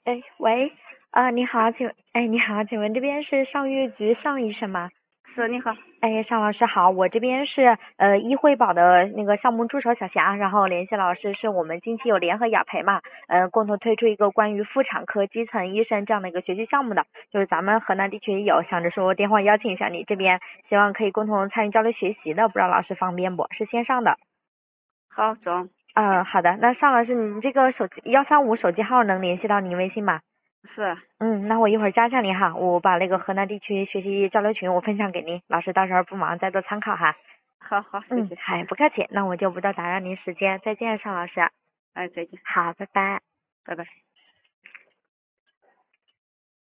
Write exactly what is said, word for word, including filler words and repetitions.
哎，喂，啊，你好，请，哎，你好，请问这边是上月局上医生吗？ 是，你好。 哎，尚老师好，我这边是呃医惠宝的那个项目助手小霞，然后联系老师是我们近期有联合雅培嘛，呃，共同推出一个关于妇产科基层医生这样的一个学习项目的，就是咱们河南地区也有，想着说电话邀请一下你这边，希望可以共同参与交流学习的，不知道老师方便不？是线上的。 好，中。 嗯，好的，那尚老师，你这个手机幺三五手机号能联系到您微信吗？ 是。 嗯，那我一会儿加上您哈，我把那个河南地区学习交流群我分享给您，老师到时候不忙再做参考哈。 好好，谢嗯， 谢。 嗨，不客气，那我就不多打扰您时间，再见，尚老师。 哎，再见。 好，拜拜。 拜拜。